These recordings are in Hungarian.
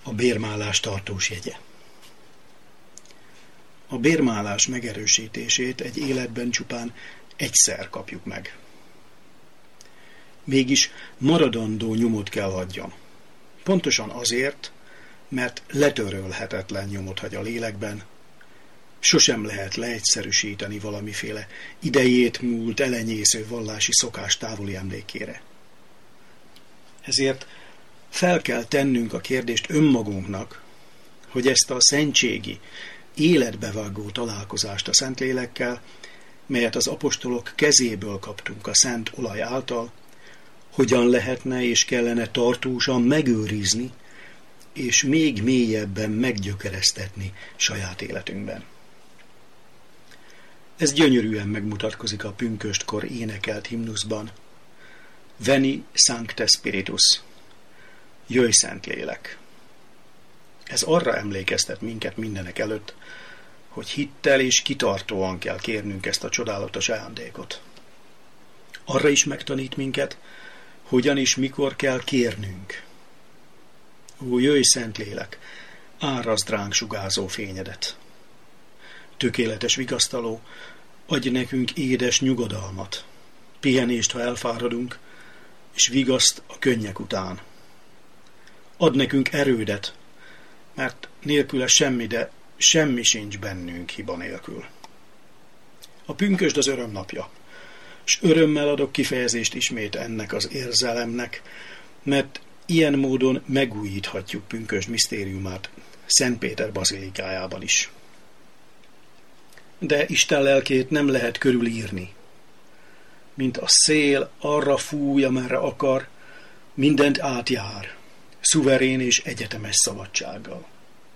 A bérmálás tartós jegye. A bérmálás megerősítését egy életben csupán egyszer kapjuk meg. Mégis maradandó nyomot kell hagyjon. Pontosan azért, mert letörölhetetlen nyomot hagy a lélekben. Sosem lehet leegyszerűsíteni valamiféle idejét múlt, elenyésző vallási szokás távoli emlékére. Ezért fel kell tennünk a kérdést önmagunknak, hogy ezt a szentségi, életbevágó találkozást a Szentlélekkel, melyet az apostolok kezéből kaptunk a szent olaj által, hogyan lehetne és kellene tartósan megőrizni, és még mélyebben meggyökeresztetni saját életünkben. Ez gyönyörűen megmutatkozik a pünköstkor énekelt himnuszban. Veni Sancte Spiritus, jöjj Szentlélek. Ez arra emlékeztet minket mindenek előtt, hogy hittel és kitartóan kell kérnünk ezt a csodálatos ajándékot. Arra is megtanít minket, hogyan és mikor kell kérnünk. Ó, jöjj Szentlélek, árazd ránk sugárzó fényedet. Tökéletes vigasztaló, adj nekünk édes nyugodalmat, pihenést, ha elfáradunk, és vigaszt a könnyek után. Add nekünk erődet, mert nélküle semmi, de semmi sincs bennünk hiba nélkül. A pünkösd az öröm napja, és örömmel adok kifejezést ismét ennek az érzelemnek, mert ilyen módon megújíthatjuk pünkösd misztériumát Szent Péter bazilikájában is. De Isten lelkét nem lehet körülírni. Mint a szél arra fúj, amerre akar, mindent átjár, szuverén és egyetemes szabadsággal.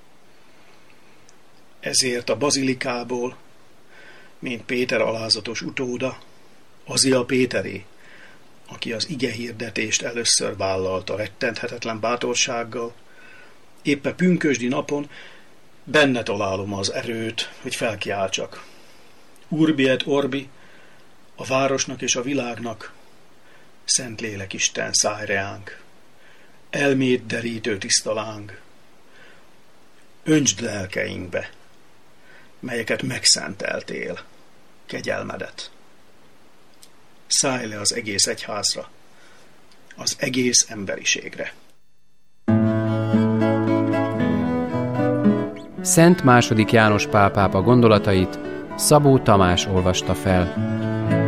Ezért a bazilikából, mint Péter alázatos utóda, Azia Péteré, aki az igehirdetést először vállalta rettenthetetlen bátorsággal, éppen pünkösdi napon benne találom az erőt, hogy felkiáltsak. Urbi et orbi, a városnak és a világnak, Szentlélek Isten, szállj reánk, elmét derítő tiszta láng, öntsd lelkeinkbe, melyeket megszenteltél, kegyelmedet. Szállj le az egész egyházra, az egész emberiségre. Szent II. János Pál pápa gondolatait Szabó Tamás olvasta fel.